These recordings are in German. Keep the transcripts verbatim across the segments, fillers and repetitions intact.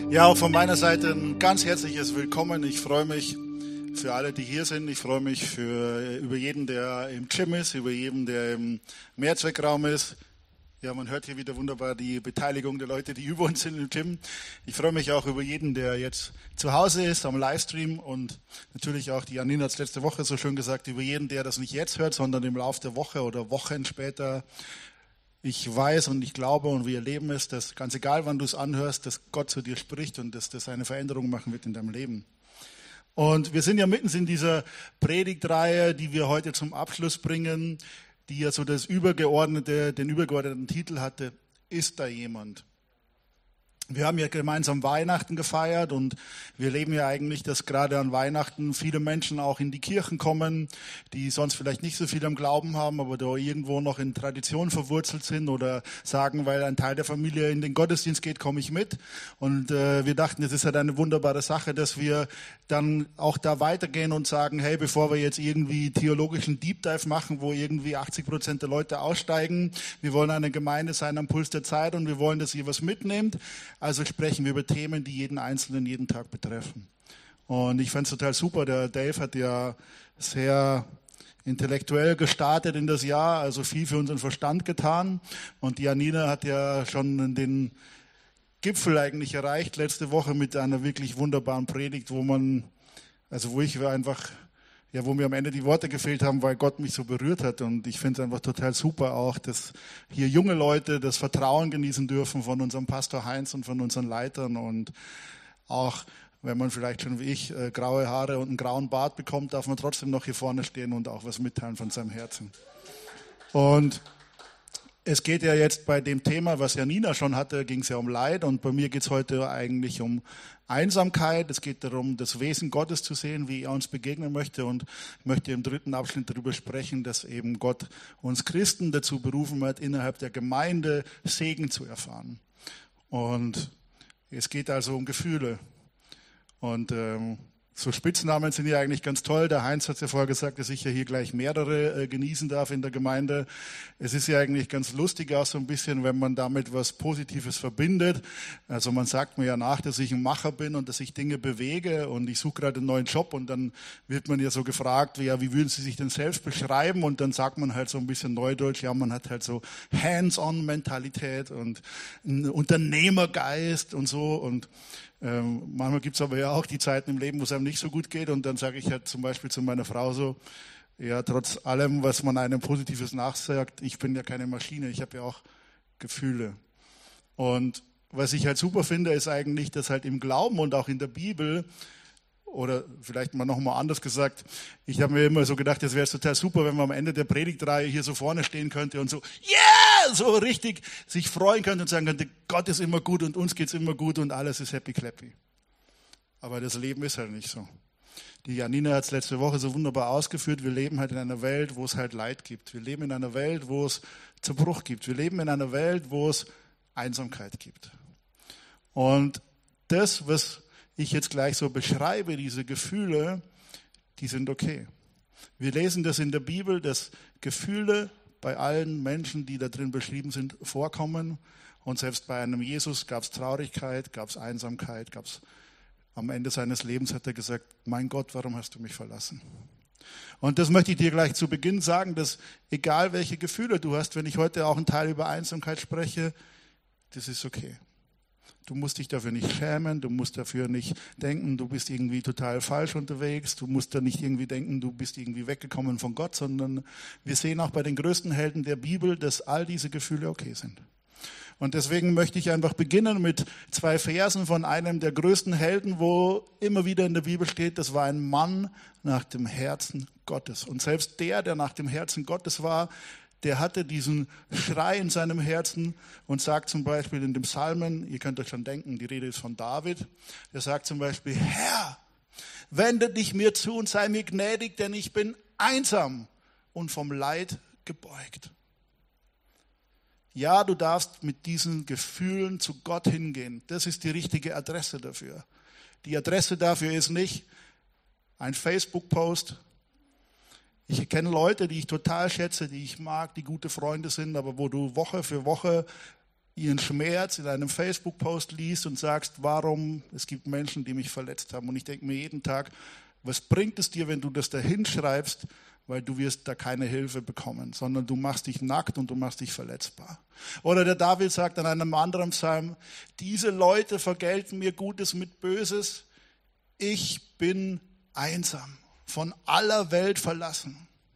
Ja, auch von meiner Seite ein ganz herzliches Willkommen. Ich freue mich für alle, die hier sind. Ich freue mich für, über jeden, der im Gym ist, über jeden, der im Mehrzweckraum ist. Ja, man hört hier wieder wunderbar die Beteiligung der Leute, die über uns sind im Gym. Ich freue mich auch über jeden, der jetzt zu Hause ist am Livestream und natürlich auch, die Janina hat es letzte Woche so schön gesagt, über jeden, der das nicht jetzt hört, sondern im Laufe der Woche oder Wochen später. Ich weiß und ich glaube und wir erleben es, dass ganz egal, wann du es anhörst, dass Gott zu dir spricht und dass das eine Veränderung machen wird in deinem Leben. Und wir sind ja mitten in dieser Predigtreihe, die wir heute zum Abschluss bringen, die ja so das übergeordnete, den übergeordneten Titel hatte, ist da jemand? Wir haben ja gemeinsam Weihnachten gefeiert und wir leben ja eigentlich, dass gerade an Weihnachten viele Menschen auch in die Kirchen kommen, die sonst vielleicht nicht so viel am Glauben haben, aber da irgendwo noch in Tradition verwurzelt sind oder sagen, weil ein Teil der Familie in den Gottesdienst geht, komme ich mit. Und äh, wir dachten, das ist halt eine wunderbare Sache, dass wir dann auch da weitergehen und sagen, hey, bevor wir jetzt irgendwie theologischen Deep Dive machen, wo irgendwie achtzig Prozent der Leute aussteigen, wir wollen eine Gemeinde sein am Puls der Zeit und wir wollen, dass ihr was mitnehmt. Also sprechen wir über Themen, die jeden Einzelnen jeden Tag betreffen. Und ich fand es total super, der Dave hat ja sehr intellektuell gestartet in das Jahr, also viel für unseren Verstand getan. Und die Janina hat ja schon den Gipfel eigentlich erreicht letzte Woche mit einer wirklich wunderbaren Predigt, wo man, also wo ich einfach, ja, wo mir am Ende die Worte gefehlt haben, weil Gott mich so berührt hat. Und ich finde es einfach total super auch, dass hier junge Leute das Vertrauen genießen dürfen von unserem Pastor Heinz und von unseren Leitern. Und auch wenn man vielleicht schon wie ich äh, graue Haare und einen grauen Bart bekommt, darf man trotzdem noch hier vorne stehen und auch was mitteilen von seinem Herzen. Und es geht ja jetzt bei dem Thema, was Janina schon hatte, ging es ja um Leid. Und bei mir geht es heute eigentlich um Einsamkeit. Es geht darum, das Wesen Gottes zu sehen, wie er uns begegnen möchte. Und ich möchte im dritten Abschnitt darüber sprechen, dass eben Gott uns Christen dazu berufen hat, innerhalb der Gemeinde Segen zu erfahren. Und es geht also um Gefühle. Und ähm, so Spitznamen sind ja eigentlich ganz toll. Der Heinz hat es ja vorher gesagt, dass ich ja hier gleich mehrere äh, genießen darf in der Gemeinde. Es ist ja eigentlich ganz lustig auch so ein bisschen, wenn man damit was Positives verbindet. Also man sagt mir ja nach, dass ich ein Macher bin und dass ich Dinge bewege und ich suche gerade einen neuen Job und dann wird man ja so gefragt, ja, wie würden Sie sich denn selbst beschreiben? Und dann sagt man halt so ein bisschen neudeutsch, ja, man hat halt so Hands-on-Mentalität und einen Unternehmergeist und so und Ähm, manchmal gibt es aber ja auch die Zeiten im Leben, wo es einem nicht so gut geht und dann sage ich halt zum Beispiel zu meiner Frau so, ja, trotz allem, was man einem Positives nachsagt, ich bin ja keine Maschine, ich habe ja auch Gefühle. Und was ich halt super finde, ist eigentlich, dass halt im Glauben und auch in der Bibel, oder vielleicht mal nochmal anders gesagt, ich habe mir immer so gedacht, das wäre total super, wenn man am Ende der Predigtreihe hier so vorne stehen könnte und so, yeah, so richtig sich freuen könnte und sagen könnte, Gott ist immer gut und uns geht's immer gut und alles ist happy clappy. Aber das Leben ist halt nicht so. Die Janina hat es letzte Woche so wunderbar ausgeführt, wir leben halt in einer Welt, wo es halt Leid gibt. Wir leben in einer Welt, wo es Zerbruch gibt. Wir leben in einer Welt, wo es Einsamkeit gibt. Und das, was ich jetzt gleich so beschreibe, diese Gefühle, die sind okay. Wir lesen das in der Bibel, dass Gefühle bei allen Menschen, die da drin beschrieben sind, vorkommen. Und selbst bei einem Jesus gab es Traurigkeit, gab es Einsamkeit, gab es am Ende seines Lebens hat er gesagt, mein Gott, warum hast du mich verlassen? Und das möchte ich dir gleich zu Beginn sagen, dass egal welche Gefühle du hast, wenn ich heute auch einen Teil über Einsamkeit spreche, das ist okay. Du musst dich dafür nicht schämen, du musst dafür nicht denken, du bist irgendwie total falsch unterwegs, du musst da nicht irgendwie denken, du bist irgendwie weggekommen von Gott, sondern wir sehen auch bei den größten Helden der Bibel, dass all diese Gefühle okay sind. Und deswegen möchte ich einfach beginnen mit zwei Versen von einem der größten Helden, wo immer wieder in der Bibel steht, das war ein Mann nach dem Herzen Gottes. Und selbst der, der nach dem Herzen Gottes war, der hatte diesen Schrei in seinem Herzen und sagt zum Beispiel in dem Psalmen, ihr könnt euch schon denken, die Rede ist von David, der sagt zum Beispiel, Herr, wende dich mir zu und sei mir gnädig, denn ich bin einsam und vom Leid gebeugt. Ja, du darfst mit diesen Gefühlen zu Gott hingehen. Das ist die richtige Adresse dafür. Die Adresse dafür ist nicht ein Facebook-Post. Ich kenne Leute, die ich total schätze, die ich mag, die gute Freunde sind, aber wo du Woche für Woche ihren Schmerz in einem Facebook-Post liest und sagst, warum, es gibt Menschen, die mich verletzt haben. Und ich denke mir jeden Tag, was bringt es dir, wenn du das da hinschreibst, weil du wirst da keine Hilfe bekommen, sondern du machst dich nackt und du machst dich verletzbar. Oder der David sagt an einem anderen Psalm, diese Leute vergelten mir Gutes mit Böses, ich bin einsam, von aller Welt verlassen.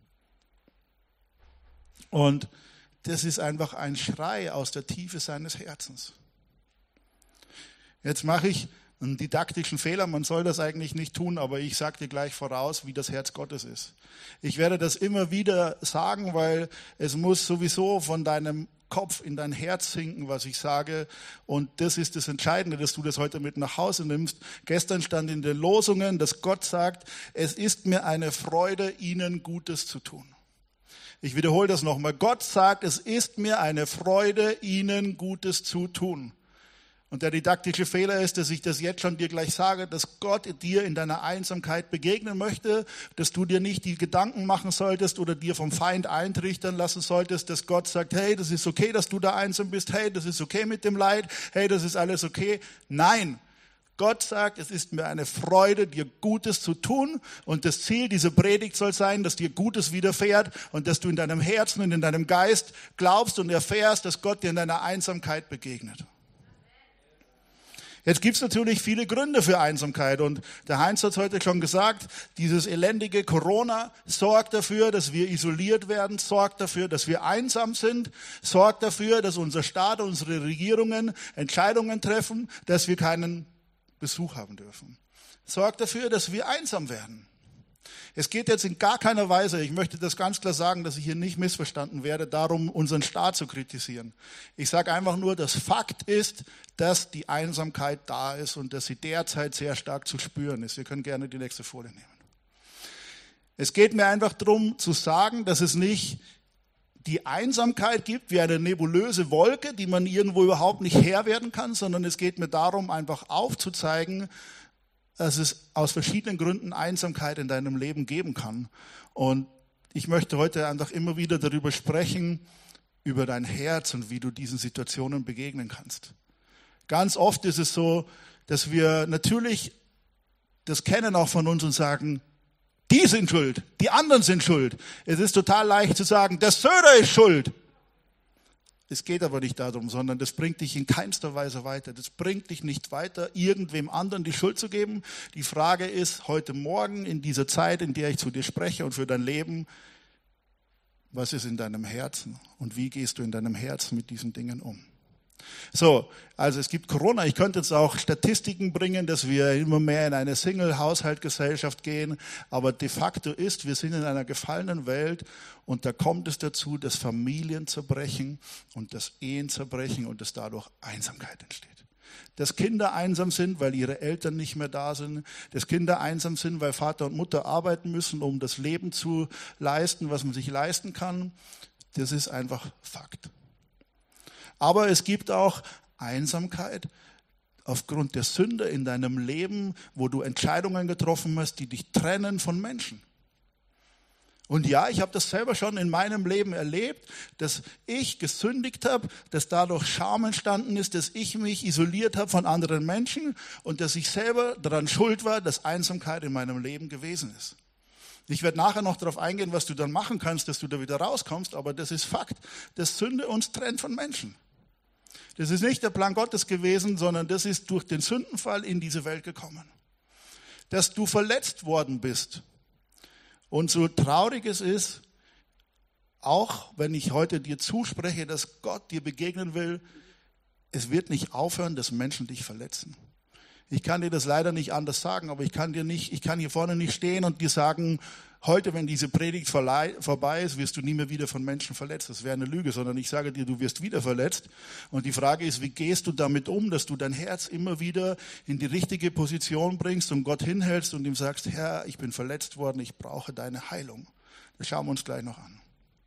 Und das ist einfach ein Schrei aus der Tiefe seines Herzens. Jetzt mache ich einen didaktischen Fehler, man soll das eigentlich nicht tun, aber ich sage dir gleich voraus, wie das Herz Gottes ist. Ich werde das immer wieder sagen, weil es muss sowieso von deinem Kopf in dein Herz sinken, was ich sage. Und das ist das Entscheidende, dass du das heute mit nach Hause nimmst. Gestern stand in den Losungen, dass Gott sagt, es ist mir eine Freude, ihnen Gutes zu tun. Ich wiederhole das nochmal. Gott sagt, es ist mir eine Freude, ihnen Gutes zu tun. Und der didaktische Fehler ist, dass ich das jetzt schon dir gleich sage, dass Gott dir in deiner Einsamkeit begegnen möchte, dass du dir nicht die Gedanken machen solltest oder dir vom Feind eintrichtern lassen solltest, dass Gott sagt, hey, das ist okay, dass du da einsam bist, hey, das ist okay mit dem Leid, hey, das ist alles okay. Nein, Gott sagt, es ist mir eine Freude, dir Gutes zu tun und das Ziel dieser Predigt soll sein, dass dir Gutes widerfährt und dass du in deinem Herzen und in deinem Geist glaubst und erfährst, dass Gott dir in deiner Einsamkeit begegnet. Jetzt gibt's natürlich viele Gründe für Einsamkeit und der Heinz hat heute schon gesagt, dieses elendige Corona sorgt dafür, dass wir isoliert werden, sorgt dafür, dass wir einsam sind, sorgt dafür, dass unser Staat, unsere Regierungen Entscheidungen treffen, dass wir keinen Besuch haben dürfen. Sorgt dafür, dass wir einsam werden. Es geht jetzt in gar keiner Weise, ich möchte das ganz klar sagen, dass ich hier nicht missverstanden werde, darum, unseren Staat zu kritisieren. Ich sage einfach nur, dass Fakt ist, dass die Einsamkeit da ist und dass sie derzeit sehr stark zu spüren ist. Wir können gerne die nächste Folie nehmen. Es geht mir einfach darum zu sagen, dass es nicht die Einsamkeit gibt wie eine nebulöse Wolke, die man irgendwo überhaupt nicht Herr werden kann, sondern es geht mir darum, einfach aufzuzeigen, dass es aus verschiedenen Gründen Einsamkeit in deinem Leben geben kann. Und ich möchte heute einfach immer wieder darüber sprechen, über dein Herz und wie du diesen Situationen begegnen kannst. Ganz oft ist es so, dass wir natürlich das kennen auch von uns und sagen, die sind schuld, die anderen sind schuld. Es ist total leicht zu sagen, der Söder ist schuld. Es geht aber nicht darum, sondern das bringt dich in keinster Weise weiter. Das bringt dich nicht weiter, irgendwem anderen die Schuld zu geben. Die Frage ist heute Morgen in dieser Zeit, in der ich zu dir spreche und für dein Leben, was ist in deinem Herzen und wie gehst du in deinem Herzen mit diesen Dingen um? So, also es gibt Corona. Ich könnte jetzt auch Statistiken bringen, dass wir immer mehr in eine Single-Haushalt-Gesellschaft gehen. Aber de facto ist, wir sind in einer gefallenen Welt und da kommt es dazu, dass Familien zerbrechen und dass Ehen zerbrechen und dass dadurch Einsamkeit entsteht. Dass Kinder einsam sind, weil ihre Eltern nicht mehr da sind. Dass Kinder einsam sind, weil Vater und Mutter arbeiten müssen, um das Leben zu leisten, was man sich leisten kann. Das ist einfach Fakt. Aber es gibt auch Einsamkeit aufgrund der Sünde in deinem Leben, wo du Entscheidungen getroffen hast, die dich trennen von Menschen. Und ja, ich habe das selber schon in meinem Leben erlebt, dass ich gesündigt habe, dass dadurch Scham entstanden ist, dass ich mich isoliert habe von anderen Menschen und dass ich selber daran schuld war, dass Einsamkeit in meinem Leben gewesen ist. Ich werde nachher noch darauf eingehen, was du dann machen kannst, dass du da wieder rauskommst, aber das ist Fakt, dass Sünde uns trennt von Menschen. Das ist nicht der Plan Gottes gewesen, sondern das ist durch den Sündenfall in diese Welt gekommen. Dass du verletzt worden bist. Und so traurig es ist, auch wenn ich heute dir zuspreche, dass Gott dir begegnen will, es wird nicht aufhören, dass Menschen dich verletzen. Ich kann dir das leider nicht anders sagen, aber ich kann dir nicht, ich kann hier vorne nicht stehen und dir sagen, heute, wenn diese Predigt vorbei ist, wirst du nie mehr wieder von Menschen verletzt. Das wäre eine Lüge, sondern ich sage dir, du wirst wieder verletzt. Und die Frage ist, wie gehst du damit um, dass du dein Herz immer wieder in die richtige Position bringst und Gott hinhältst und ihm sagst, Herr, ich bin verletzt worden, ich brauche deine Heilung. Das schauen wir uns gleich noch an.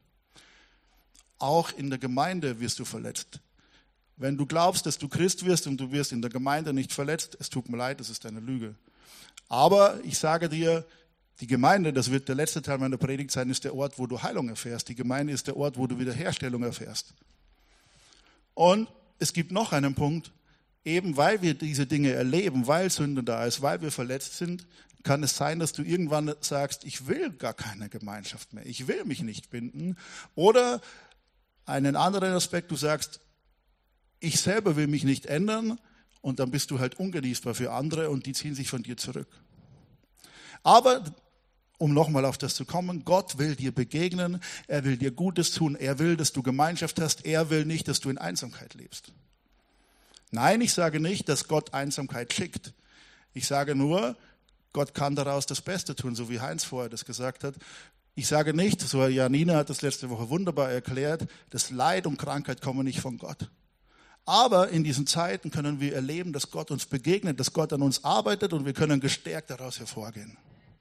Auch in der Gemeinde wirst du verletzt. Wenn du glaubst, dass du Christ wirst und du wirst in der Gemeinde nicht verletzt, es tut mir leid, das ist eine Lüge. Aber ich sage dir, die Gemeinde, das wird der letzte Teil meiner Predigt sein, ist der Ort, wo du Heilung erfährst. Die Gemeinde ist der Ort, wo du Wiederherstellung erfährst. Und es gibt noch einen Punkt, eben weil wir diese Dinge erleben, weil Sünde da ist, weil wir verletzt sind, kann es sein, dass du irgendwann sagst, ich will gar keine Gemeinschaft mehr, ich will mich nicht binden. Oder einen anderen Aspekt, du sagst, ich selber will mich nicht ändern und dann bist du halt ungenießbar für andere und die ziehen sich von dir zurück. Aber um nochmal auf das zu kommen, Gott will dir begegnen, er will dir Gutes tun, er will, dass du Gemeinschaft hast, er will nicht, dass du in Einsamkeit lebst. Nein, ich sage nicht, dass Gott Einsamkeit schickt. Ich sage nur, Gott kann daraus das Beste tun, so wie Heinz vorher das gesagt hat. Ich sage nicht, so Janina hat das letzte Woche wunderbar erklärt, dass Leid und Krankheit kommen nicht von Gott. Aber in diesen Zeiten können wir erleben, dass Gott uns begegnet, dass Gott an uns arbeitet und wir können gestärkt daraus hervorgehen.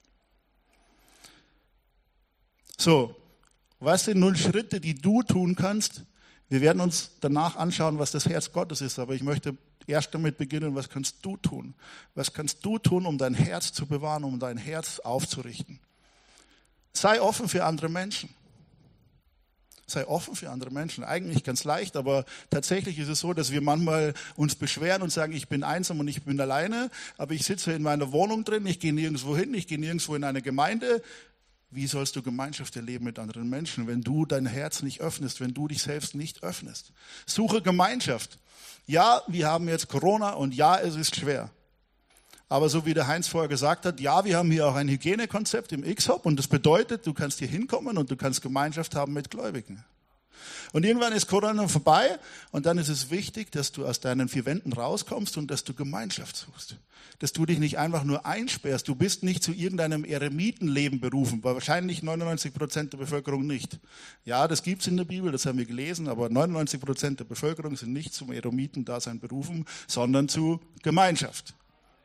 So, was sind nun Schritte, die du tun kannst? Wir werden uns danach anschauen, was das Herz Gottes ist, aber ich möchte erst damit beginnen, was kannst du tun? Was kannst du tun, um dein Herz zu bewahren, um dein Herz aufzurichten? Sei offen für andere Menschen. Sei offen für andere Menschen. Eigentlich ganz leicht, aber tatsächlich ist es so, dass wir manchmal uns beschweren und sagen, ich bin einsam und ich bin alleine, aber ich sitze in meiner Wohnung drin, ich gehe nirgendwo hin, ich gehe nirgendwo in eine Gemeinde. Wie sollst du Gemeinschaft erleben mit anderen Menschen, wenn du dein Herz nicht öffnest, wenn du dich selbst nicht öffnest? Suche Gemeinschaft. Ja, wir haben jetzt Corona und ja, es ist schwer. Aber so wie der Heinz vorher gesagt hat, ja, wir haben hier auch ein Hygienekonzept im X-Hop und das bedeutet, du kannst hier hinkommen und du kannst Gemeinschaft haben mit Gläubigen. Und irgendwann ist Corona vorbei und dann ist es wichtig, dass du aus deinen vier Wänden rauskommst und dass du Gemeinschaft suchst. Dass du dich nicht einfach nur einsperrst. Du bist nicht zu irgendeinem Eremitenleben berufen, wahrscheinlich neunundneunzig Prozent der Bevölkerung nicht. Ja, das gibt's in der Bibel, das haben wir gelesen, aber neunundneunzig Prozent der Bevölkerung sind nicht zum Eremitendasein berufen, sondern zu Gemeinschaft.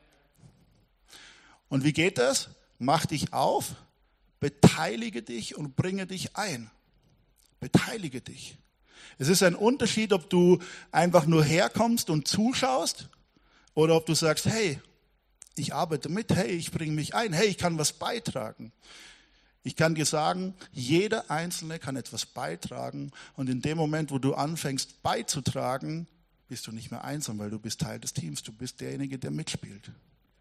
Und wie geht das? Mach dich auf, beteilige dich und bringe dich ein. Beteilige dich. Es ist ein Unterschied, ob du einfach nur herkommst und zuschaust oder ob du sagst, hey, ich arbeite mit, hey, ich bringe mich ein, hey, ich kann was beitragen. Ich kann dir sagen, jeder Einzelne kann etwas beitragen und in dem Moment, wo du anfängst beizutragen, bist du nicht mehr einsam, weil du bist Teil des Teams, du bist derjenige, der mitspielt.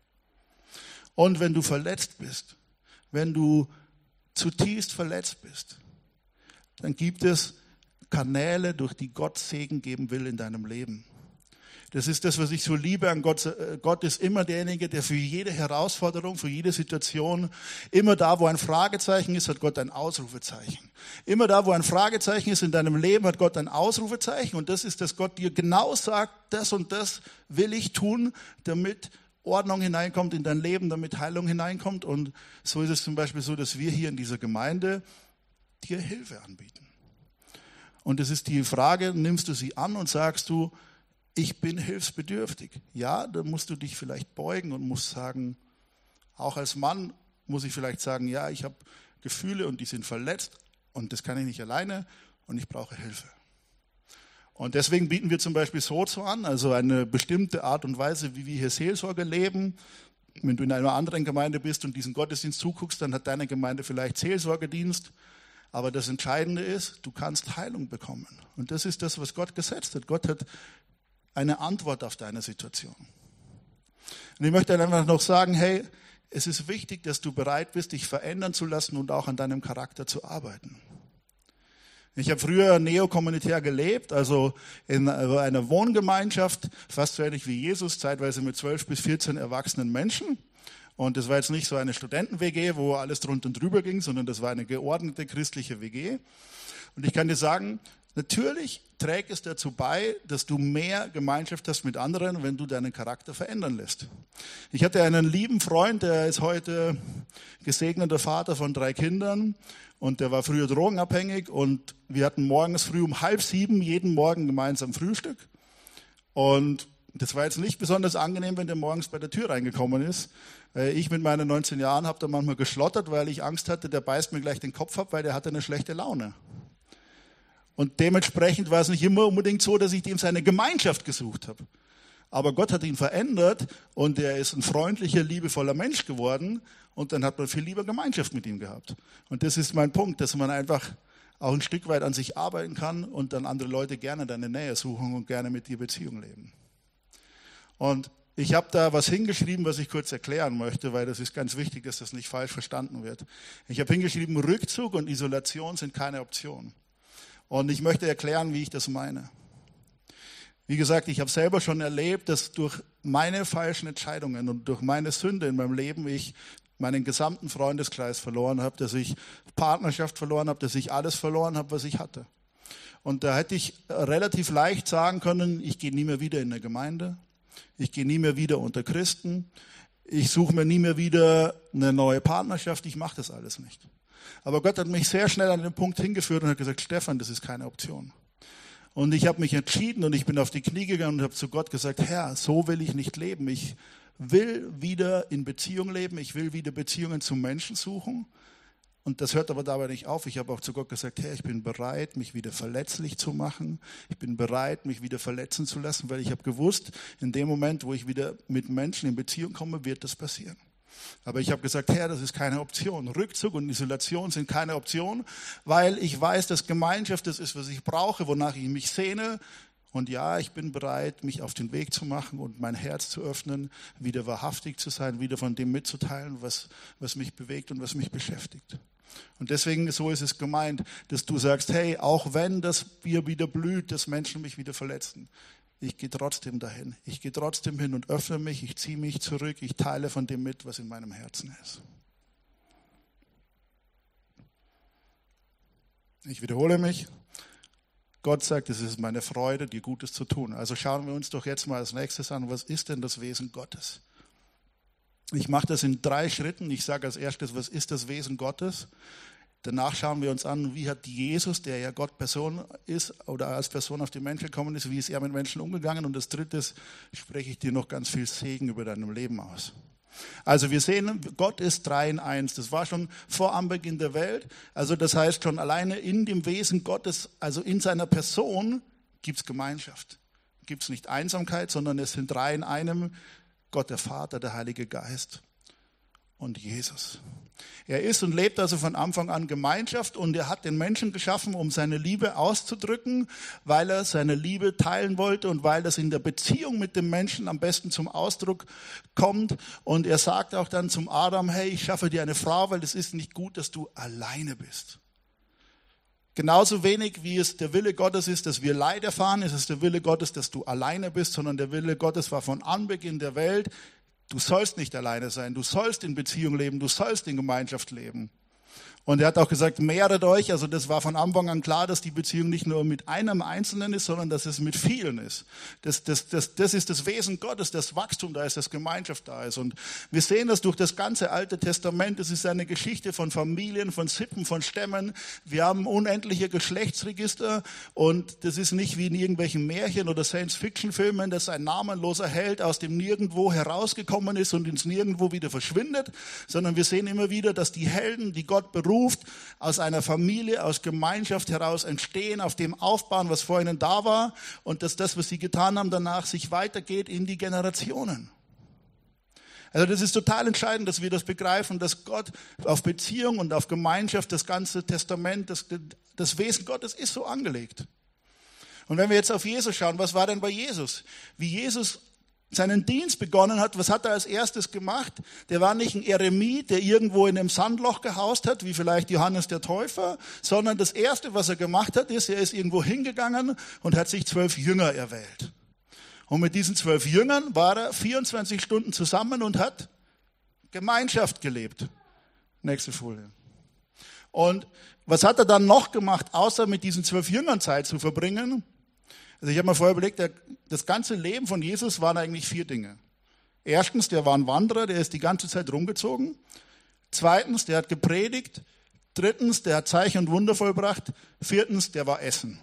Und wenn du verletzt bist, wenn du zutiefst verletzt bist, dann gibt es Kanäle, durch die Gott Segen geben will in deinem Leben. Das ist das, was ich so liebe an Gott. Gott ist immer derjenige, der für jede Herausforderung, für jede Situation, immer da, wo ein Fragezeichen ist, hat Gott ein Ausrufezeichen. Immer da, wo ein Fragezeichen ist in deinem Leben, hat Gott ein Ausrufezeichen. Und das ist, dass Gott dir genau sagt, das und das will ich tun, damit Ordnung hineinkommt in dein Leben, damit Heilung hineinkommt. Und so ist es zum Beispiel so, dass wir hier in dieser Gemeinde dir Hilfe anbieten. Und es ist die Frage, nimmst du sie an und sagst du, ich bin hilfsbedürftig. Ja, dann musst du dich vielleicht beugen und musst sagen, auch als Mann muss ich vielleicht sagen, ja, ich habe Gefühle und die sind verletzt und das kann ich nicht alleine und ich brauche Hilfe. Und deswegen bieten wir zum Beispiel Sozo an, also eine bestimmte Art und Weise, wie wir hier Seelsorge leben. Wenn du in einer anderen Gemeinde bist und diesen Gottesdienst zuguckst, dann hat deine Gemeinde vielleicht Seelsorgedienst. Aber das Entscheidende ist, du kannst Heilung bekommen. Und das ist das, was Gott gesetzt hat. Gott hat eine Antwort auf deine Situation. Und ich möchte einfach noch sagen, hey, es ist wichtig, dass du bereit bist, dich verändern zu lassen und auch an deinem Charakter zu arbeiten. Ich habe früher neokommunitär gelebt, also in einer Wohngemeinschaft, fast so ähnlich wie Jesus, zeitweise mit zwölf bis vierzehn erwachsenen Menschen. Und das war jetzt nicht so eine Studenten-W G, wo alles drunter und drüber ging, sondern das war eine geordnete christliche W G. Und ich kann dir sagen, natürlich trägt es dazu bei, dass du mehr Gemeinschaft hast mit anderen, wenn du deinen Charakter verändern lässt. Ich hatte einen lieben Freund, der ist heute gesegneter Vater von drei Kindern und der war früher drogenabhängig und wir hatten morgens früh um halb sieben jeden Morgen gemeinsam Frühstück. Und das war jetzt nicht besonders angenehm, wenn der morgens bei der Tür reingekommen ist. Ich mit meinen neunzehn Jahren habe da manchmal geschlottert, weil ich Angst hatte, der beißt mir gleich den Kopf ab, weil der hatte eine schlechte Laune. Und dementsprechend war es nicht immer unbedingt so, dass ich ihm seine Gemeinschaft gesucht habe. Aber Gott hat ihn verändert und er ist ein freundlicher, liebevoller Mensch geworden und dann hat man viel lieber Gemeinschaft mit ihm gehabt. Und das ist mein Punkt, dass man einfach auch ein Stück weit an sich arbeiten kann und dann andere Leute gerne deine Nähe suchen und gerne mit dir Beziehung leben. Und ich habe da was hingeschrieben, was ich kurz erklären möchte, weil das ist ganz wichtig, dass das nicht falsch verstanden wird. Ich habe hingeschrieben, Rückzug und Isolation sind keine Option. Und ich möchte erklären, wie ich das meine. Wie gesagt, ich habe selber schon erlebt, dass durch meine falschen Entscheidungen und durch meine Sünde in meinem Leben ich meinen gesamten Freundeskreis verloren habe, dass ich Partnerschaft verloren habe, dass ich alles verloren habe, was ich hatte. Und da hätte ich relativ leicht sagen können, ich gehe nie mehr wieder in eine Gemeinde, ich gehe nie mehr wieder unter Christen, ich suche mir nie mehr wieder eine neue Partnerschaft, ich mache das alles nicht. Aber Gott hat mich sehr schnell an den Punkt hingeführt und hat gesagt, Stefan, das ist keine Option. Und ich habe mich entschieden und ich bin auf die Knie gegangen und habe zu Gott gesagt, Herr, so will ich nicht leben. Ich will wieder in Beziehung leben, ich will wieder Beziehungen zu Menschen suchen. Und das hört aber dabei nicht auf. Ich habe auch zu Gott gesagt, Herr, ich bin bereit, mich wieder verletzlich zu machen. Ich bin bereit, mich wieder verletzen zu lassen, weil ich habe gewusst, in dem Moment, wo ich wieder mit Menschen in Beziehung komme, wird das passieren. Aber ich habe gesagt, Herr, das ist keine Option. Rückzug und Isolation sind keine Option, weil ich weiß, dass Gemeinschaft das ist, was ich brauche, wonach ich mich sehne. Und ja, ich bin bereit, mich auf den Weg zu machen und mein Herz zu öffnen, wieder wahrhaftig zu sein, wieder von dem mitzuteilen, was, was mich bewegt und was mich beschäftigt. Und deswegen, so ist es gemeint, dass du sagst, hey, auch wenn das Bier wieder blüht, dass Menschen mich wieder verletzen, ich gehe trotzdem dahin. Ich gehe trotzdem hin und öffne mich, ich ziehe mich zurück, ich teile von dem mit, was in meinem Herzen ist. Ich wiederhole mich. Gott sagt, es ist meine Freude, dir Gutes zu tun. Also schauen wir uns doch jetzt mal als nächstes an, was ist denn das Wesen Gottes? Ich mache das in drei Schritten. Ich sage als erstes, was ist das Wesen Gottes? Danach schauen wir uns an, wie hat Jesus, der ja Gott Person ist oder als Person auf die Menschen gekommen ist, wie ist er mit Menschen umgegangen? Und das Dritte spreche ich dir noch ganz viel Segen über deinem Leben aus. Also wir sehen, Gott ist drei in eins. Das war schon vor Anbeginn der Welt. Also das heißt schon alleine in dem Wesen Gottes, also in seiner Person, gibt es Gemeinschaft. Gibt es nicht Einsamkeit, sondern es sind drei in einem. Gott der Vater, der Heilige Geist und Jesus. Er ist und lebt also von Anfang an Gemeinschaft und er hat den Menschen geschaffen, um seine Liebe auszudrücken, weil er seine Liebe teilen wollte und weil das in der Beziehung mit dem Menschen am besten zum Ausdruck kommt. Und er sagt auch dann zum Adam, hey, ich schaffe dir eine Frau, weil es ist nicht gut, dass du alleine bist. Genauso wenig wie es der Wille Gottes ist, dass wir Leid erfahren, ist es der Wille Gottes, dass du alleine bist, sondern der Wille Gottes war von Anbeginn der Welt, du sollst nicht alleine sein, du sollst in Beziehung leben, du sollst in Gemeinschaft leben. Und er hat auch gesagt, mehret euch, also das war von Anfang an klar, dass die Beziehung nicht nur mit einem Einzelnen ist, sondern dass es mit vielen ist. Das, das, das, das ist das Wesen Gottes, das Wachstum da ist, das Gemeinschaft da ist. Und wir sehen das durch das ganze Alte Testament, es ist eine Geschichte von Familien, von Sippen, von Stämmen. Wir haben unendliche Geschlechtsregister und das ist nicht wie in irgendwelchen Märchen oder Science-Fiction-Filmen, dass ein namenloser Held aus dem Nirgendwo herausgekommen ist und ins Nirgendwo wieder verschwindet, sondern wir sehen immer wieder, dass die Helden, die Gott beruft, aus einer Familie, aus Gemeinschaft heraus entstehen, auf dem aufbauen, was vor ihnen da war und dass das, was sie getan haben, danach sich weitergeht in die Generationen. Also das ist total entscheidend, dass wir das begreifen, dass Gott auf Beziehung und auf Gemeinschaft, das ganze Testament, das, das Wesen Gottes ist so angelegt. Und wenn wir jetzt auf Jesus schauen, was war denn bei Jesus? Wie Jesus seinen Dienst begonnen hat, was hat er als erstes gemacht? Der war nicht ein Eremit, der irgendwo in einem Sandloch gehaust hat, wie vielleicht Johannes der Täufer, sondern das Erste, was er gemacht hat, ist, er ist irgendwo hingegangen und hat sich zwölf Jünger erwählt. Und mit diesen zwölf Jüngern war er vierundzwanzig Stunden zusammen und hat Gemeinschaft gelebt. Nächste Folie. Und was hat er dann noch gemacht, außer mit diesen zwölf Jüngern Zeit zu verbringen? Also ich habe mir vorher überlegt, das ganze Leben von Jesus waren eigentlich vier Dinge. Erstens, der war ein Wanderer, der ist die ganze Zeit rumgezogen. Zweitens, der hat gepredigt. Drittens, der hat Zeichen und Wunder vollbracht. Viertens, der war essen.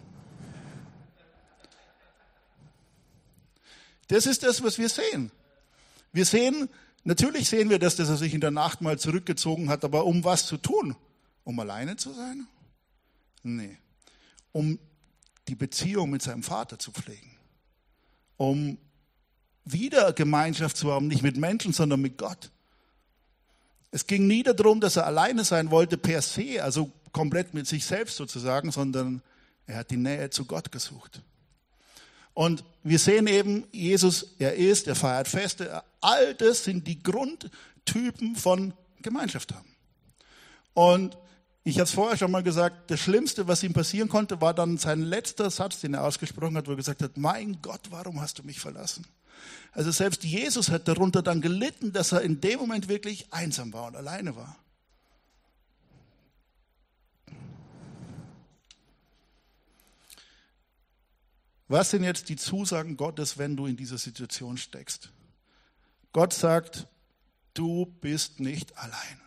Das ist das, was wir sehen. Wir sehen, natürlich sehen wir das, dass er sich in der Nacht mal zurückgezogen hat, aber um was zu tun? Um alleine zu sein? Nee. Um die Beziehung mit seinem Vater zu pflegen. Um wieder Gemeinschaft zu haben, nicht mit Menschen, sondern mit Gott. Es ging nie darum, dass er alleine sein wollte per se. Also komplett mit sich selbst sozusagen, sondern er hat die Nähe zu Gott gesucht. Und wir sehen eben, Jesus, er isst, er feiert Feste. All das sind die Grundtypen von Gemeinschaft haben. Und ich hatte es vorher schon mal gesagt, das Schlimmste, was ihm passieren konnte, war dann sein letzter Satz, den er ausgesprochen hat, wo er gesagt hat, mein Gott, warum hast du mich verlassen? Also selbst Jesus hat darunter dann gelitten, dass er in dem Moment wirklich einsam war und alleine war. Was sind jetzt die Zusagen Gottes, wenn du in dieser Situation steckst? Gott sagt, du bist nicht allein.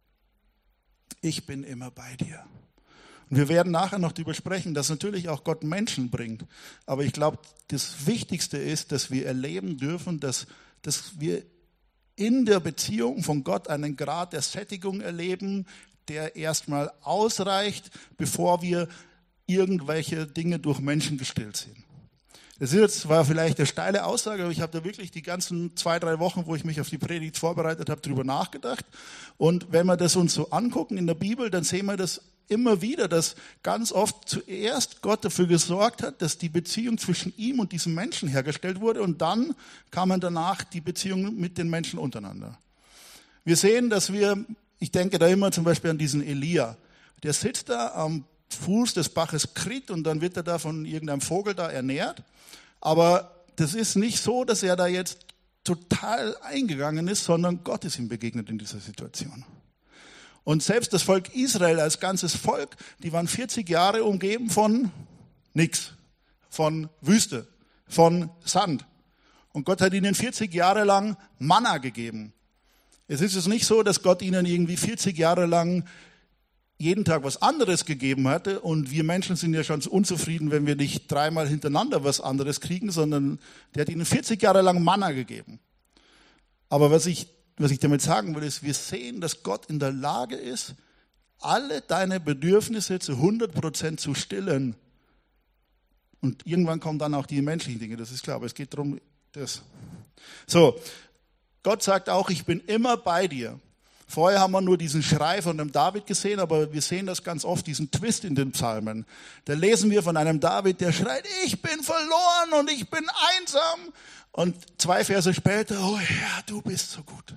Ich bin immer bei dir. Und wir werden nachher noch darüber sprechen, dass natürlich auch Gott Menschen bringt. Aber ich glaube, das Wichtigste ist, dass wir erleben dürfen, dass, dass wir in der Beziehung von Gott einen Grad der Sättigung erleben, der erstmal ausreicht, bevor wir irgendwelche Dinge durch Menschen gestillt sehen. Das ist jetzt zwar vielleicht eine steile Aussage, aber ich habe da wirklich die ganzen zwei, drei Wochen, wo ich mich auf die Predigt vorbereitet habe, drüber nachgedacht. Und wenn wir das uns so angucken in der Bibel, dann sehen wir das immer wieder, dass ganz oft zuerst Gott dafür gesorgt hat, dass die Beziehung zwischen ihm und diesem Menschen hergestellt wurde und dann kamen danach die Beziehungen mit den Menschen untereinander. Wir sehen, dass wir, ich denke da immer zum Beispiel an diesen Elia, der sitzt da am Fuß des Baches Krit und dann wird er da von irgendeinem Vogel da ernährt. Aber das ist nicht so, dass er da jetzt total eingegangen ist, sondern Gott ist ihm begegnet in dieser Situation. Und selbst das Volk Israel als ganzes Volk, die waren vierzig Jahre umgeben von nichts, von Wüste, von Sand. Und Gott hat ihnen vierzig Jahre lang Manna gegeben. Es ist jetzt nicht so, dass Gott ihnen irgendwie vierzig Jahre lang jeden Tag was anderes gegeben hatte und wir Menschen sind ja schon unzufrieden, wenn wir nicht dreimal hintereinander was anderes kriegen, sondern der hat ihnen vierzig Jahre lang Manna gegeben. Aber was ich, was ich damit sagen will, ist, wir sehen, dass Gott in der Lage ist, alle deine Bedürfnisse zu hundert Prozent zu stillen. Und irgendwann kommen dann auch die menschlichen Dinge, das ist klar, aber es geht darum, das. So, Gott sagt auch, ich bin immer bei dir. Vorher haben wir nur diesen Schrei von dem David gesehen, aber wir sehen das ganz oft, diesen Twist in den Psalmen. Da lesen wir von einem David, der schreit, ich bin verloren und ich bin einsam. Und zwei Verse später, oh Herr, du bist so gut.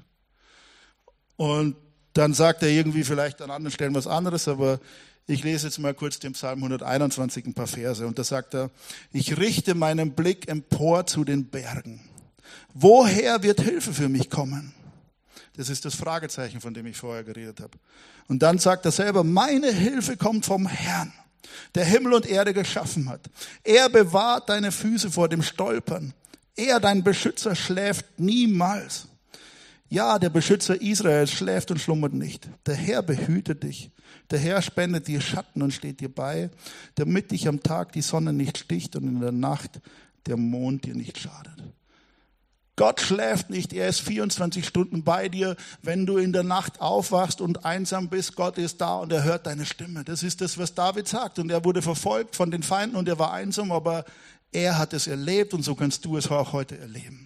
Und dann sagt er irgendwie vielleicht an anderen Stellen was anderes, aber ich lese jetzt mal kurz den Psalm hunderteinundzwanzig, ein paar Verse. Und da sagt er, ich richte meinen Blick empor zu den Bergen. Woher wird Hilfe für mich kommen? Das ist das Fragezeichen, von dem ich vorher geredet habe. Und dann sagt er selber, meine Hilfe kommt vom Herrn, der Himmel und Erde geschaffen hat. Er bewahrt deine Füße vor dem Stolpern. Er, dein Beschützer, schläft niemals. Ja, der Beschützer Israels schläft und schlummert nicht. Der Herr behütet dich. Der Herr spendet dir Schatten und steht dir bei, damit dich am Tag die Sonne nicht sticht und in der Nacht der Mond dir nicht schadet. Gott schläft nicht, er ist vierundzwanzig Stunden bei dir. Wenn du in der Nacht aufwachst und einsam bist, Gott ist da und er hört deine Stimme. Das ist das, was David sagt. Und er wurde verfolgt von den Feinden und er war einsam, aber er hat es erlebt und so kannst du es auch heute erleben.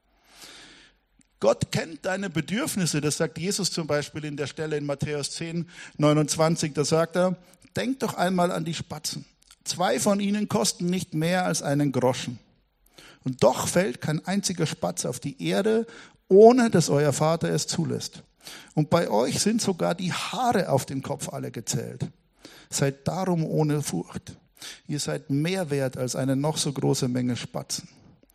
Gott kennt deine Bedürfnisse, das sagt Jesus zum Beispiel in der Stelle in Matthäus zehn, neunundzwanzig, da sagt er, denk doch einmal an die Spatzen. Zwei von ihnen kosten nicht mehr als einen Groschen. Und doch fällt kein einziger Spatz auf die Erde, ohne dass euer Vater es zulässt. Und bei euch sind sogar die Haare auf dem Kopf alle gezählt. Seid darum ohne Furcht. Ihr seid mehr wert als eine noch so große Menge Spatzen.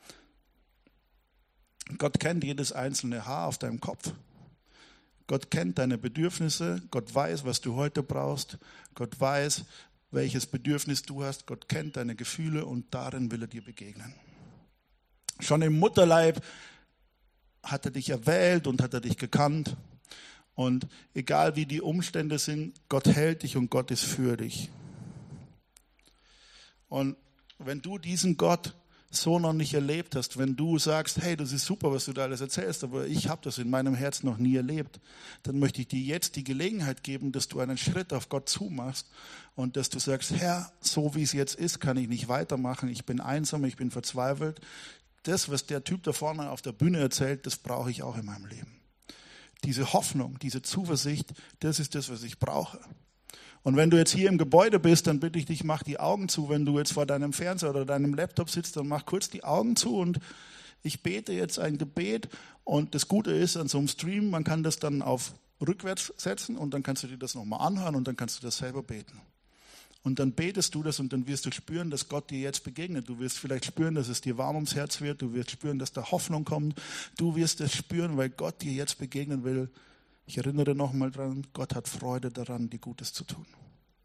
Gott kennt jedes einzelne Haar auf deinem Kopf. Gott kennt deine Bedürfnisse. Gott weiß, was du heute brauchst. Gott weiß, welches Bedürfnis du hast. Gott kennt deine Gefühle und darin will er dir begegnen. Schon im Mutterleib hat er dich erwählt und hat er dich gekannt. Und egal wie die Umstände sind, Gott hält dich und Gott ist für dich. Und wenn du diesen Gott so noch nicht erlebt hast, wenn du sagst, hey, das ist super, was du da alles erzählst, aber ich habe das in meinem Herzen noch nie erlebt, dann möchte ich dir jetzt die Gelegenheit geben, dass du einen Schritt auf Gott zumachst und dass du sagst, Herr, so wie es jetzt ist, kann ich nicht weitermachen, ich bin einsam, ich bin verzweifelt. Das, was der Typ da vorne auf der Bühne erzählt, das brauche ich auch in meinem Leben. Diese Hoffnung, diese Zuversicht, das ist das, was ich brauche. Und wenn du jetzt hier im Gebäude bist, dann bitte ich dich, mach die Augen zu. Wenn du jetzt vor deinem Fernseher oder deinem Laptop sitzt, dann mach kurz die Augen zu und ich bete jetzt ein Gebet. Und das Gute ist an so einem Stream, man kann das dann auf rückwärts setzen und dann kannst du dir das nochmal anhören und dann kannst du das selber beten. Und dann betest du das und dann wirst du spüren, dass Gott dir jetzt begegnet. Du wirst vielleicht spüren, dass es dir warm ums Herz wird. Du wirst spüren, dass da Hoffnung kommt. Du wirst es spüren, weil Gott dir jetzt begegnen will. Ich erinnere nochmal dran, Gott hat Freude daran, dir Gutes zu tun.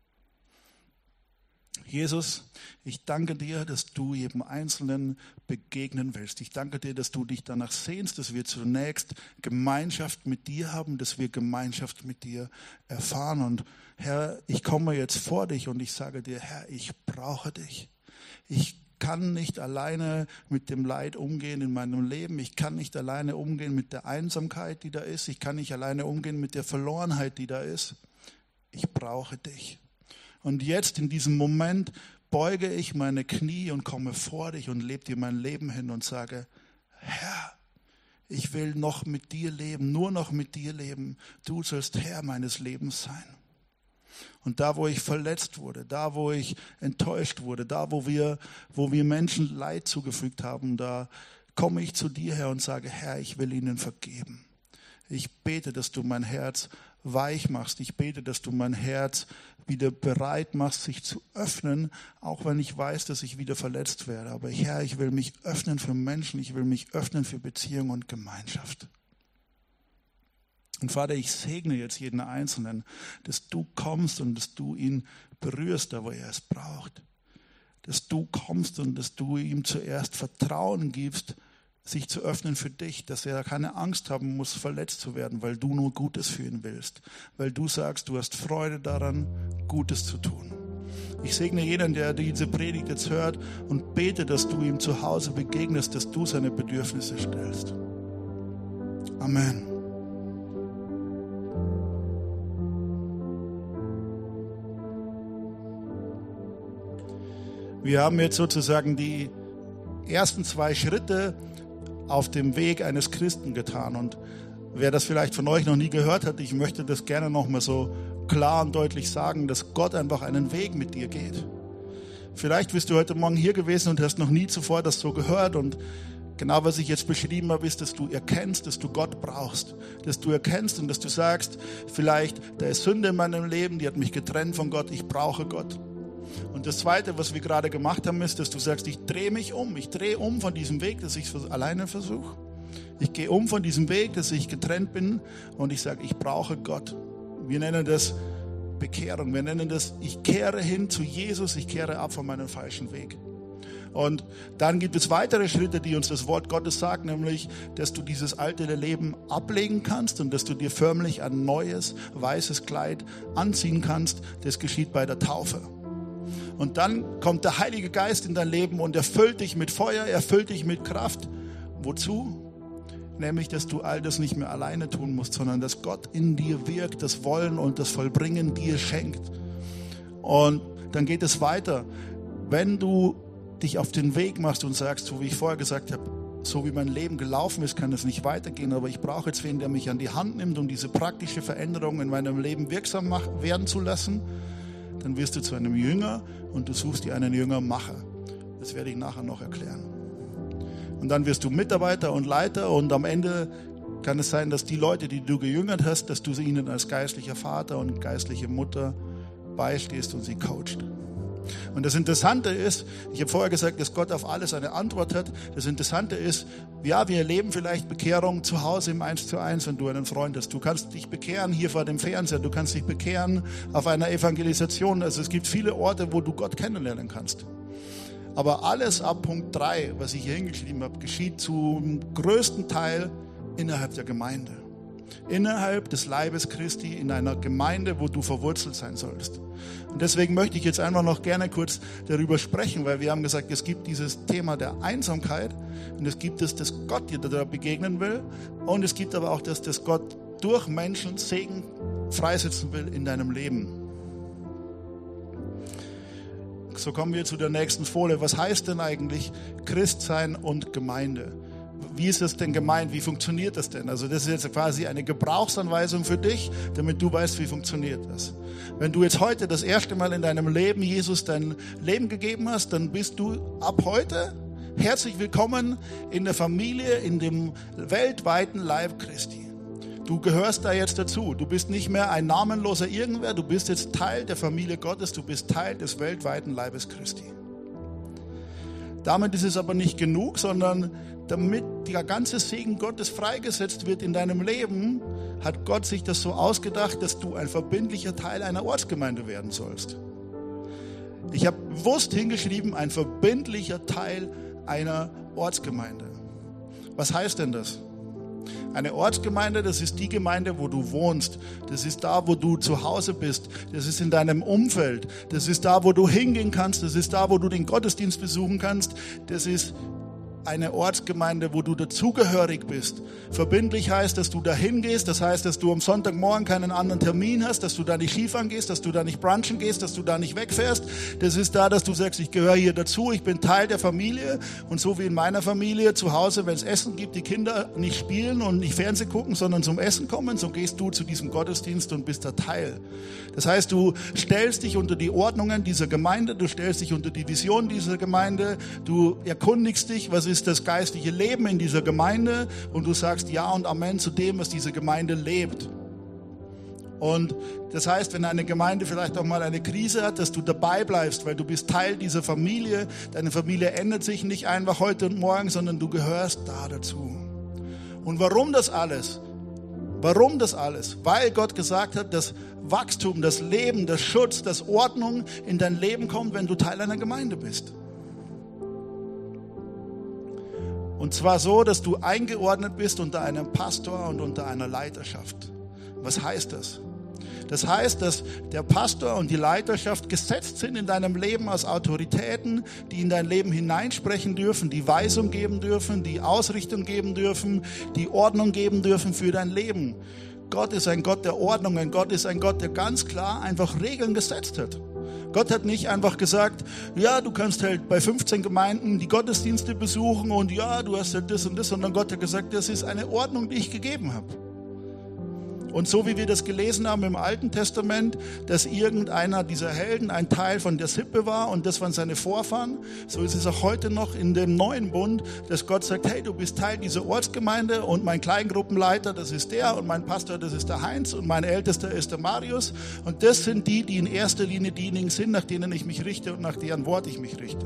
Jesus, ich danke dir, dass du jedem Einzelnen begegnen willst. Ich danke dir, dass du dich danach sehnst, dass wir zunächst Gemeinschaft mit dir haben, dass wir Gemeinschaft mit dir erfahren. Und Herr, ich komme jetzt vor dich und ich sage dir, Herr, ich brauche dich. Ich kann nicht alleine mit dem Leid umgehen in meinem Leben. Ich kann nicht alleine umgehen mit der Einsamkeit, die da ist. Ich kann nicht alleine umgehen mit der Verlorenheit, die da ist. Ich brauche dich. Und jetzt in diesem Moment beuge ich meine Knie und komme vor dich und lebe dir mein Leben hin und sage, Herr, ich will noch mit dir leben, nur noch mit dir leben. Du sollst Herr meines Lebens sein. Und da, wo ich verletzt wurde, da, wo ich enttäuscht wurde, da, wo wir, wo wir Menschen Leid zugefügt haben, da komme ich zu dir her und sage, Herr, ich will ihnen vergeben. Ich bete, dass du mein Herz weich machst. Ich bete, dass du mein Herz wieder bereit machst, sich zu öffnen, auch wenn ich weiß, dass ich wieder verletzt werde. Aber Herr, ich will mich öffnen für Menschen, ich will mich öffnen für Beziehung und Gemeinschaft. Und Vater, ich segne jetzt jeden Einzelnen, dass du kommst und dass du ihn berührst, da wo er es braucht. Dass du kommst und dass du ihm zuerst Vertrauen gibst, sich zu öffnen für dich, dass er keine Angst haben muss, verletzt zu werden, weil du nur Gutes für ihn willst. Weil du sagst, du hast Freude daran, Gutes zu tun. Ich segne jeden, der diese Predigt jetzt hört und bete, dass du ihm zu Hause begegnest, dass du seine Bedürfnisse stellst. Amen. Wir haben jetzt sozusagen die ersten zwei Schritte auf dem Weg eines Christen getan. Und wer das vielleicht von euch noch nie gehört hat, ich möchte das gerne nochmal so klar und deutlich sagen, dass Gott einfach einen Weg mit dir geht. Vielleicht bist du heute Morgen hier gewesen und hast noch nie zuvor das so gehört und genau was ich jetzt beschrieben habe, ist, dass du erkennst, dass du Gott brauchst. Dass du erkennst und dass du sagst, vielleicht, da ist Sünde in meinem Leben, die hat mich getrennt von Gott, ich brauche Gott. Und das Zweite, was wir gerade gemacht haben, ist, dass du sagst, ich drehe mich um. Ich drehe um von diesem Weg, dass ich es alleine versuche. Ich gehe um von diesem Weg, dass ich getrennt bin und ich sage, ich brauche Gott. Wir nennen das Bekehrung. Wir nennen das, ich kehre hin zu Jesus, ich kehre ab von meinem falschen Weg. Und dann gibt es weitere Schritte, die uns das Wort Gottes sagt, nämlich, dass du dieses alte Leben ablegen kannst und dass du dir förmlich ein neues, weißes Kleid anziehen kannst. Das geschieht bei der Taufe. Und dann kommt der Heilige Geist in dein Leben und erfüllt dich mit Feuer, erfüllt dich mit Kraft. Wozu? Nämlich, dass du all das nicht mehr alleine tun musst, sondern dass Gott in dir wirkt, das Wollen und das Vollbringen dir schenkt. Und dann geht es weiter. Wenn du dich auf den Weg machst und sagst, so wie ich vorher gesagt habe, so wie mein Leben gelaufen ist, kann es nicht weitergehen, aber ich brauche jetzt wen, der mich an die Hand nimmt, um diese praktische Veränderung in meinem Leben wirksam werden zu lassen, dann wirst du zu einem Jünger und du suchst dir einen Jüngermacher. Das werde ich nachher noch erklären. Und dann wirst du Mitarbeiter und Leiter und am Ende kann es sein, dass die Leute, die du gejüngert hast, dass du ihnen als geistlicher Vater und geistliche Mutter beistehst und sie coachst. Und das Interessante ist, ich habe vorher gesagt, dass Gott auf alles eine Antwort hat. Das Interessante ist, ja, wir erleben vielleicht Bekehrung zu Hause im eins zu eins, wenn du einen Freund hast. Du kannst dich bekehren hier vor dem Fernseher, du kannst dich bekehren auf einer Evangelisation. Also es gibt viele Orte, wo du Gott kennenlernen kannst. Aber alles ab Punkt drei, was ich hier hingeschrieben habe, geschieht zum größten Teil innerhalb der Gemeinde. Innerhalb des Leibes Christi, in einer Gemeinde, wo du verwurzelt sein sollst. Und deswegen möchte ich jetzt einfach noch gerne kurz darüber sprechen, weil wir haben gesagt, es gibt dieses Thema der Einsamkeit und es gibt es, dass Gott dir da begegnen will und es gibt aber auch das, dass Gott durch Menschen Segen freisetzen will in deinem Leben. So kommen wir zu der nächsten Folie. Was heißt denn eigentlich Christsein und Gemeinde? Wie ist das denn gemeint? Wie funktioniert das denn? Also das ist jetzt quasi eine Gebrauchsanweisung für dich, damit du weißt, wie funktioniert das. Wenn du jetzt heute das erste Mal in deinem Leben Jesus dein Leben gegeben hast, dann bist du ab heute herzlich willkommen in der Familie, in dem weltweiten Leib Christi. Du gehörst da jetzt dazu. Du bist nicht mehr ein namenloser Irgendwer, du bist jetzt Teil der Familie Gottes, du bist Teil des weltweiten Leibes Christi. Damit ist es aber nicht genug, sondern damit der ganze Segen Gottes freigesetzt wird in deinem Leben, hat Gott sich das so ausgedacht, dass du ein verbindlicher Teil einer Ortsgemeinde werden sollst. Ich habe bewusst hingeschrieben, ein verbindlicher Teil einer Ortsgemeinde. Was heißt denn das? Eine Ortsgemeinde, das ist die Gemeinde, wo du wohnst. Das ist da, wo du zu Hause bist. Das ist in deinem Umfeld. Das ist da, wo du hingehen kannst. Das ist da, wo du den Gottesdienst besuchen kannst. Das ist eine Ortsgemeinde, wo du dazugehörig bist. Verbindlich heißt, dass du dahin gehst, das heißt, dass du am Sonntagmorgen keinen anderen Termin hast, dass du da nicht Skifahren gehst, dass du da nicht brunchen gehst, dass du da nicht wegfährst. Das ist da, dass du sagst, ich gehöre hier dazu, ich bin Teil der Familie. Und so wie in meiner Familie zu Hause, wenn es Essen gibt, die Kinder nicht spielen und nicht Fernsehen gucken, sondern zum Essen kommen, so gehst du zu diesem Gottesdienst und bist da Teil. Das heißt, du stellst dich unter die Ordnungen dieser Gemeinde, du stellst dich unter die Vision dieser Gemeinde, du erkundigst dich, was ist das geistliche Leben in dieser Gemeinde, und du sagst Ja und Amen zu dem, was diese Gemeinde lebt. Und das heißt, wenn eine Gemeinde vielleicht auch mal eine Krise hat, dass du dabei bleibst, weil du bist Teil dieser Familie. Deine Familie ändert sich nicht einfach heute und morgen, sondern du gehörst da dazu. Und warum das alles? Warum das alles? Weil Gott gesagt hat, dass Wachstum, das Leben, das Schutz, das Ordnung in dein Leben kommt, wenn du Teil einer Gemeinde bist. Und zwar so, dass du eingeordnet bist unter einem Pastor und unter einer Leiterschaft. Was heißt das? Das heißt, dass der Pastor und die Leiterschaft gesetzt sind in deinem Leben als Autoritäten, die in dein Leben hineinsprechen dürfen, die Weisung geben dürfen, die Ausrichtung geben dürfen, die Ordnung geben dürfen für dein Leben. Gott ist ein Gott der Ordnungen. Gott ist ein Gott, der ganz klar einfach Regeln gesetzt hat. Gott hat nicht einfach gesagt, ja, du kannst halt bei fünfzehn Gemeinden die Gottesdienste besuchen und ja, du hast halt das und das, sondern Gott hat gesagt, das ist eine Ordnung, die ich gegeben habe. Und so wie wir das gelesen haben im Alten Testament, dass irgendeiner dieser Helden ein Teil von der Sippe war und das waren seine Vorfahren, so ist es auch heute noch in dem neuen Bund, dass Gott sagt, hey, du bist Teil dieser Ortsgemeinde und mein Kleingruppenleiter, das ist der, und mein Pastor, das ist der Heinz, und mein Ältester ist der Marius, und das sind die, die in erster Linie diejenigen sind, nach denen ich mich richte und nach deren Wort ich mich richte.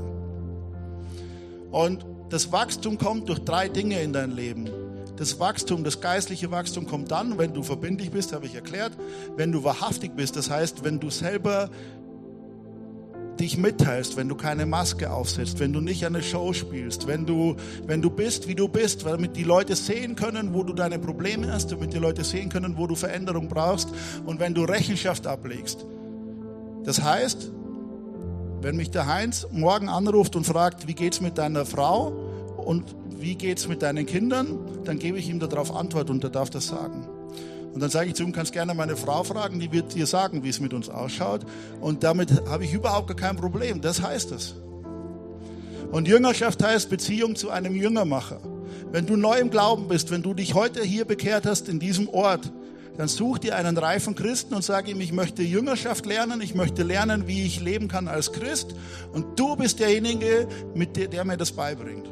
Und das Wachstum kommt durch drei Dinge in dein Leben. Das Wachstum, das geistliche Wachstum kommt dann, wenn du verbindlich bist, habe ich erklärt, wenn du wahrhaftig bist, das heißt, wenn du selber dich mitteilst, wenn du keine Maske aufsetzt, wenn du nicht eine Show spielst, wenn du, wenn du bist, wie du bist, damit die Leute sehen können, wo du deine Probleme hast, damit die Leute sehen können, wo du Veränderung brauchst, und wenn du Rechenschaft ablegst. Das heißt, wenn mich der Heinz morgen anruft und fragt, wie geht's mit deiner Frau und wie geht's mit deinen Kindern, dann gebe ich ihm darauf Antwort und er darf das sagen. Und dann sage ich zu ihm, kannst gerne meine Frau fragen, die wird dir sagen, wie es mit uns ausschaut. Und damit habe ich überhaupt gar kein Problem. Das heißt es. Und Jüngerschaft heißt Beziehung zu einem Jüngermacher. Wenn du neu im Glauben bist, wenn du dich heute hier bekehrt hast in diesem Ort, dann such dir einen reifen Christen und sag ihm, ich möchte Jüngerschaft lernen, ich möchte lernen, wie ich leben kann als Christ. Und du bist derjenige, mit der, der mir das beibringt.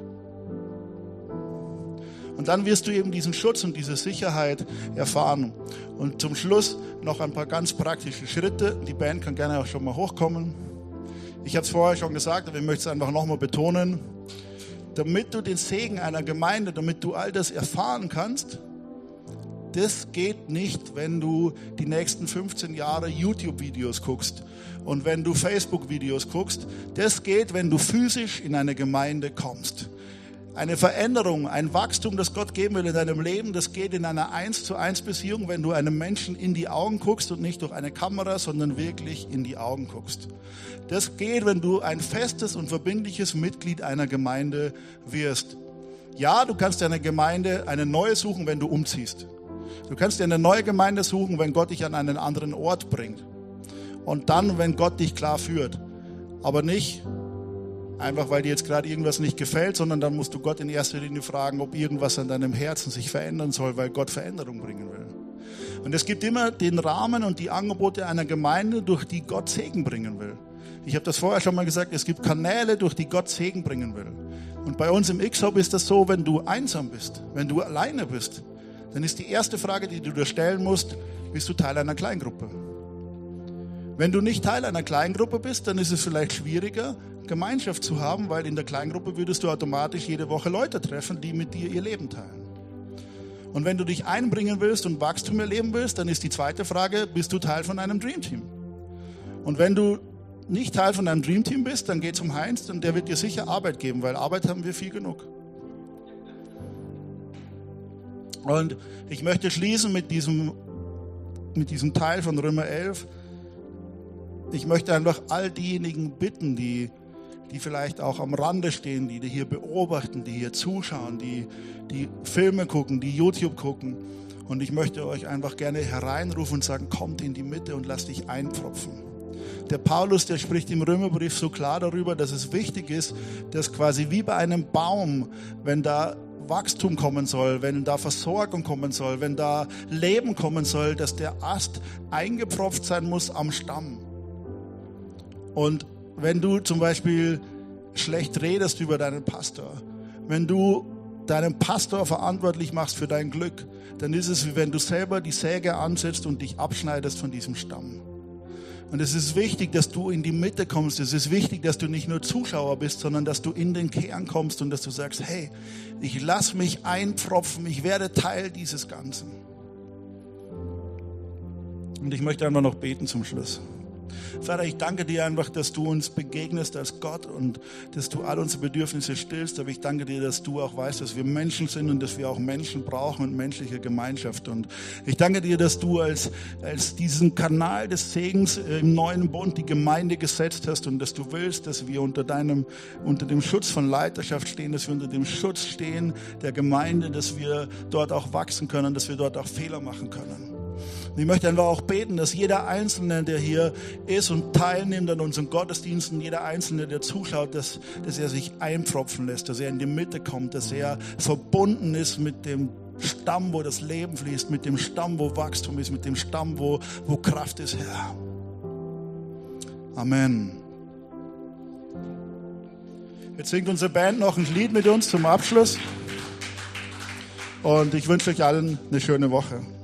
Und dann wirst du eben diesen Schutz und diese Sicherheit erfahren. Und zum Schluss noch ein paar ganz praktische Schritte. Die Band kann gerne auch schon mal hochkommen. Ich habe es vorher schon gesagt, aber ich möchte es einfach nochmal betonen. Damit du den Segen einer Gemeinde, damit du all das erfahren kannst, das geht nicht, wenn du die nächsten fünfzehn Jahre YouTube-Videos guckst und wenn du Facebook-Videos guckst. Das geht, wenn du physisch in eine Gemeinde kommst. Eine Veränderung, ein Wachstum, das Gott geben will in deinem Leben, das geht in einer eins zu eins Beziehung, wenn du einem Menschen in die Augen guckst und nicht durch eine Kamera, sondern wirklich in die Augen guckst. Das geht, wenn du ein festes und verbindliches Mitglied einer Gemeinde wirst. Ja, du kannst dir eine Gemeinde, eine neue suchen, wenn du umziehst. Du kannst dir eine neue Gemeinde suchen, wenn Gott dich an einen anderen Ort bringt. Und dann, wenn Gott dich klar führt. Aber nicht einfach weil dir jetzt gerade irgendwas nicht gefällt, sondern dann musst du Gott in erster Linie fragen, ob irgendwas an deinem Herzen sich verändern soll, weil Gott Veränderung bringen will. Und es gibt immer den Rahmen und die Angebote einer Gemeinde, durch die Gott Segen bringen will. Ich habe das vorher schon mal gesagt, es gibt Kanäle, durch die Gott Segen bringen will. Und bei uns im X-Hub ist das so, wenn du einsam bist, wenn du alleine bist, dann ist die erste Frage, die du dir stellen musst, bist du Teil einer Kleingruppe? Wenn du nicht Teil einer Kleingruppe bist, dann ist es vielleicht schwieriger, Gemeinschaft zu haben, weil in der Kleingruppe würdest du automatisch jede Woche Leute treffen, die mit dir ihr Leben teilen. Und wenn du dich einbringen willst und Wachstum erleben willst, dann ist die zweite Frage, bist du Teil von einem Dreamteam? Und wenn du nicht Teil von einem Dreamteam bist, dann geh zum Heinz und der wird dir sicher Arbeit geben, weil Arbeit haben wir viel genug. Und ich möchte schließen mit diesem, mit diesem Teil von Römer elf. Ich möchte einfach all diejenigen bitten, die, die vielleicht auch am Rande stehen, die, die hier beobachten, die hier zuschauen, die, die Filme gucken, die YouTube gucken. Und ich möchte euch einfach gerne hereinrufen und sagen, kommt in die Mitte und lasst dich einpfropfen. Der Paulus, der spricht im Römerbrief so klar darüber, dass es wichtig ist, dass quasi wie bei einem Baum, wenn da Wachstum kommen soll, wenn da Versorgung kommen soll, wenn da Leben kommen soll, dass der Ast eingepfropft sein muss am Stamm. Und wenn du zum Beispiel schlecht redest über deinen Pastor, wenn du deinen Pastor verantwortlich machst für dein Glück, dann ist es, wie wenn du selber die Säge ansetzt und dich abschneidest von diesem Stamm. Und es ist wichtig, dass du in die Mitte kommst. Es ist wichtig, dass du nicht nur Zuschauer bist, sondern dass du in den Kern kommst und dass du sagst, hey, ich lass mich einpfropfen, ich werde Teil dieses Ganzen. Und ich möchte einfach noch beten zum Schluss. Vater, ich danke dir einfach, dass du uns begegnest als Gott und dass du all unsere Bedürfnisse stillst. Aber ich danke dir, dass du auch weißt, dass wir Menschen sind und dass wir auch Menschen brauchen und menschliche Gemeinschaft. Und ich danke dir, dass du als, als diesen Kanal des Segens im neuen Bund die Gemeinde gesetzt hast und dass du willst, dass wir unter deinem, unter dem Schutz von Leiterschaft stehen, dass wir unter dem Schutz stehen der Gemeinde, dass wir dort auch wachsen können, dass wir dort auch Fehler machen können. Und ich möchte einfach auch beten, dass jeder Einzelne, der hier ist und teilnimmt an unseren Gottesdiensten, jeder Einzelne, der zuschaut, dass, dass er sich einpfropfen lässt, dass er in die Mitte kommt, dass er verbunden ist mit dem Stamm, wo das Leben fließt, mit dem Stamm, wo Wachstum ist, mit dem Stamm, wo, wo Kraft ist, Herr. Amen. Jetzt singt unsere Band noch ein Lied mit uns zum Abschluss. Und ich wünsche euch allen eine schöne Woche.